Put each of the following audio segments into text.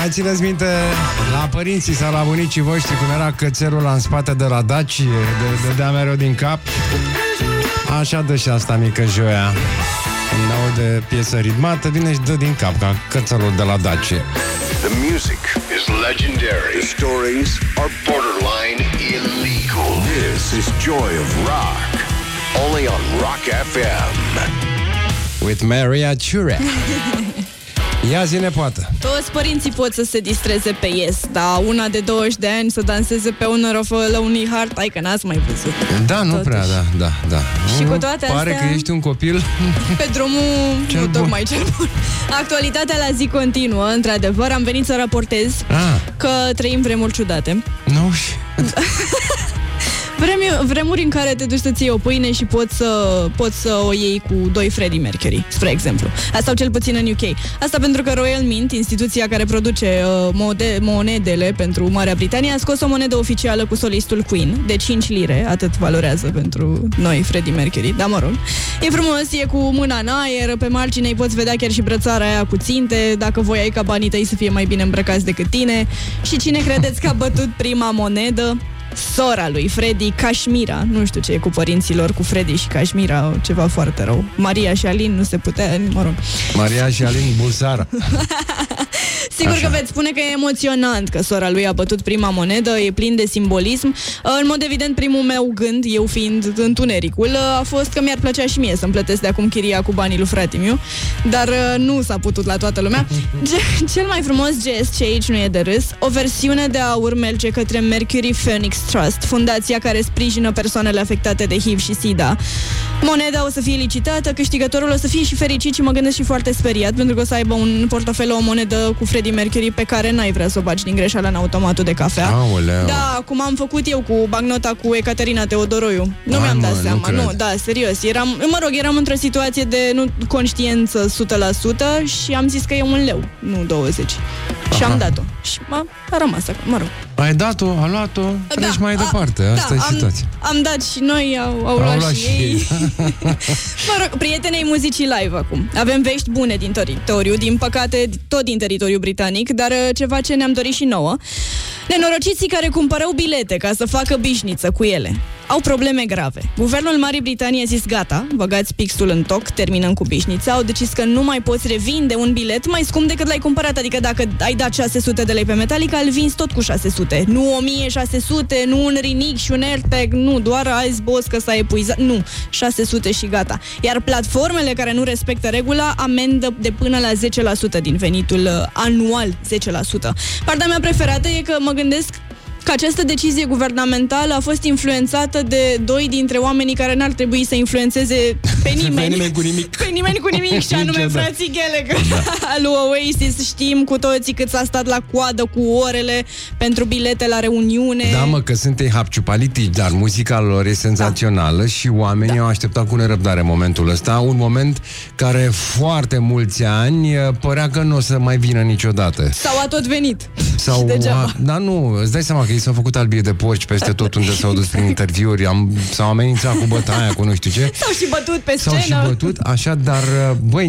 Mai țineți minte la părinții sau la bunicii voștri cum era cățelul în spate de la Daci, dădea mereu din cap? Așa dă și asta mică Joia. Când aude piesă ritmată, vine și dă din cap, ca cățelul de la Daci. The music is legendary. The stories are borderline illegal. This is Joy of Rock. Only on Rock FM. With Maria Ciurea. Ia zi, nepoată. Toți părinții pot să se distreze pe Yes, dar una de 20 de ani să danseze pe un of a Lonely Heart, hai că n-ați mai văzut. Da, nu prea, da. Și cu toate pare astea, că ești un copil pe drumul cel bun. tocmai cel bun. Actualitatea la zi continuă, într-adevăr, am venit să raportez că trăim vremuri ciudate. Nu, Vremuri în care te duci să-ți iei o pâine și poți să o iei cu 2 Freddie Mercury, spre exemplu. Asta sau cel puțin în UK. Asta pentru că Royal Mint, instituția care produce monedele pentru Marea Britanie, a scos o monedă oficială cu solistul Queen, de 5 lire, atât valorează pentru noi Freddie Mercury, dar mă rog. E frumos, e cu mâna în aer, pe margine îi poți vedea chiar și brățara aia cu ținte, dacă voiai ca banii tăi să fie mai bine îmbrăcați decât tine. Și cine credeți că a bătut prima monedă? Sora lui Freddy, Kashmira. Nu știu ce e cu părinților, cu Freddy și Kashmira, ceva foarte rău. Maria și Alin nu se putea, mă rog. Maria și Alin Bulsara. Sigur că veți spune că e emoționant că sora lui a bătut prima monedă, e plin de simbolism. În mod evident, primul meu gând, eu fiind întunericul, a fost că mi-ar plăcea și mie să-mi plătesc de acum chiria cu banii lui fratimiu, dar nu s-a putut la toată lumea. Cel mai frumos gest, ce aici nu e de râs, o versiune de aur merge către Mercury Phoenix Trust, fundația care sprijină persoanele afectate de HIV și SIDA. Moneda o să fie licitată, câștigătorul o să fie și fericit și mă gândesc și foarte speriat, pentru că o să aibă în portofel o monedă cu Freddie Mercury pe care n-ai vrea să o bagi din greșeală în automatul de cafea. Aoleu. Da, cum am făcut eu cu bancnota cu Ecaterina Teodoroiu. Nu mi-am dat seama, nu, da, serios. Eram într-o situație de conștiență 100% și am zis că e 1 leu, nu 20. Și am dat-o. Și a rămas acolo, mă rog. Ai dat-o, a luat-o, treci mai departe. Asta e situația. Am dat și noi, au luat și ei. Mă rog, prietenei muzicii live acum. Avem vești bune din teritoriu, din păcate tot din teritoriul britanic, dar ceva ce ne-am dorit și nouă. Nenorociții care cumpărau bilete ca să facă bișniță cu ele au probleme grave. Guvernul Marii Britanii a zis gata, băgați pixul în toc, terminăm cu bișnița. Au decis că nu mai poți revinde un bilet mai scump decât l-ai cumpărat. Adică dacă ai dat 600 de lei pe Metallica, îl vinzi tot cu 600. Nu 1600, nu un rinic și un AirTag, nu, doar azi boss că s-a epuizat. Nu, 600 și gata. Iar platformele care nu respectă regula amendă de până la 10% din venitul anual, 10%. Partea mea preferată e că mă gândesc că această decizie guvernamentală a fost influențată de 2 dintre oamenii care n-ar trebui să influențeze pe nimeni. Pe nimeni cu nimic. Pe nimeni cu nimic, și anume frații Gallagher. Lui Oasis. Știm cu toții cât s-a stat la coadă cu orele pentru bilete la reuniune. Da, mă, că sunt ei hapciupolitici, dar muzica lor e senzațională și oamenii au așteptat cu nerăbdare momentul ăsta, un moment care foarte mulți ani părea că nu o să mai vină niciodată. Sau a tot venit. Sau da, nu, îți dai seama că ei s-au făcut albie de porci peste tot unde s-au dus prin interviuri, s-au amenințat cu bătaia, cu nu știu ce. S-au și bătut pe scenă. S-au și bătut, așa, dar băi,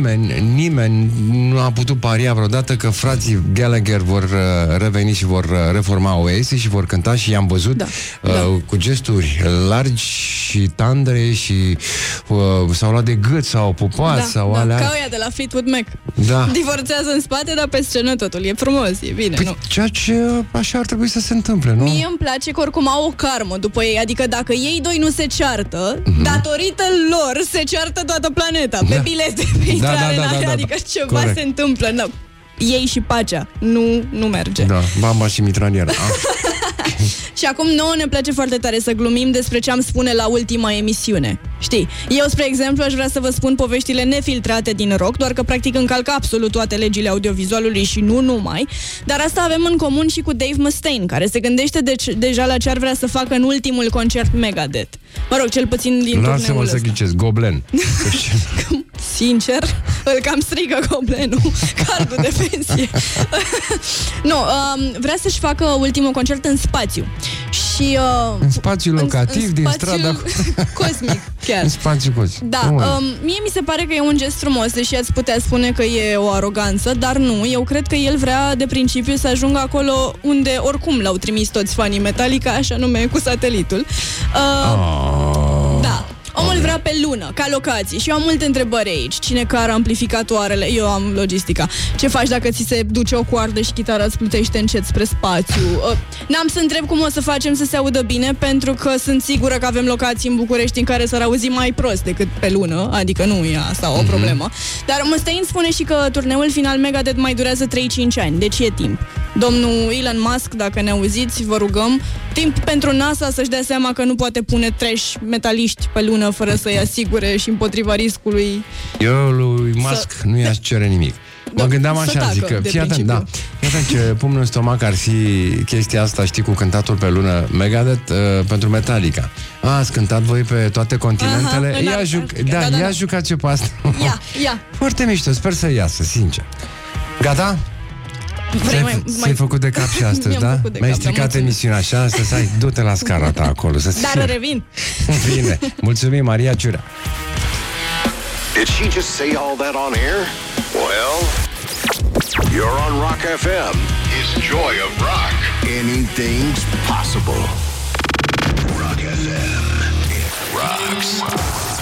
nimeni nu a putut paria vreodată că frații Gallagher vor reveni și vor reforma Oasis și vor cânta și i-am văzut cu gesturi largi și tandre și s-au luat de gât, s-au pupat, sau alea. Ca ăia de la Fleetwood Mac. Da. Divorțează în spate, dar pe scenă totul. E frumos, e bine, păi, nu? Ceea ce așa ar trebui să se întâmple, nu? Mie îmi place că oricum au o karmă după ei. Adică dacă ei doi nu se ceartă, datorită lor se ceartă toată planeta. Pe bilete, pe intrare, adică ceva se întâmplă. No. Ei și pacea. Nu merge. Da, bamba și mitraliera. Și acum nouă ne place foarte tare să glumim despre ce am spune la ultima emisiune. Știi, eu, spre exemplu, aș vrea să vă spun poveștile nefiltrate din rock, doar că practic încalcă absolut toate legile audiovizualului și nu numai. Dar asta avem în comun și cu Dave Mustaine, care se gândește deja la ce ar vrea să facă în ultimul concert Megadeth. Mă rog, cel puțin din turneul ăsta. Lasă-mă să ghicesc, Goblen. sincer, îl cam strigă Goblenul, cardul de pensie. Nu, vrea să-și facă ultimul concert în spațiu. Și, în spațiu locativ, din strada cosmic, chiar. În spațiu cosmic. Da, mie mi se pare că e un gest frumos, deși ați putea spune că e o aroganță, dar nu, eu cred că el vrea de principiu să ajungă acolo unde oricum l-au trimis toți fanii Metallica, așa nume, cu satelitul. Da. Omul vrea pe lună, ca locație. Și eu am multe întrebări aici. Cine care amplificatoarele? Eu am logistica. Ce faci dacă ți se duce o coardă și chitara îți plutește încet spre spațiu? N-am să întreb cum o să facem să se audă bine, pentru că sunt sigură că avem locații în București în care s-ar auzi mai prost decât pe lună. Adică nu e asta o problemă. Dar Mustaine spune și că turneul final Megadeth mai durează 3-5 ani. Deci e timp. Domnul Elon Musk, dacă ne auziți, vă rugăm, timp pentru NASA să-și dea seama că nu poate pune trash metaliști pe lună fără să-i asigure și împotriva riscului. Eu lui Musk nu i-aș cere nimic. Mă gândeam așa, zic că, fii atent, da. Fii atent ce pumnul în stomac ar fi chestia asta, știi, cu cântatul pe lună Megadeth pentru Metallica. Ați cântat voi pe toate continentele? Ia jucați-o pe asta. Ia. Foarte mișto, sper să iasă, sincer. Gata? Ți-ai făcut de cap și astăzi, da? Mi-ai stricat emisiunea și astăzi, hai, du-te la scara ta acolo. Dar revin. Bine, mulțumim, Maria Ciurea. Did she just say all that on air? Well, you're on Rock FM. It's Joy of Rock. Anything's possible. Rock FM. It rocks.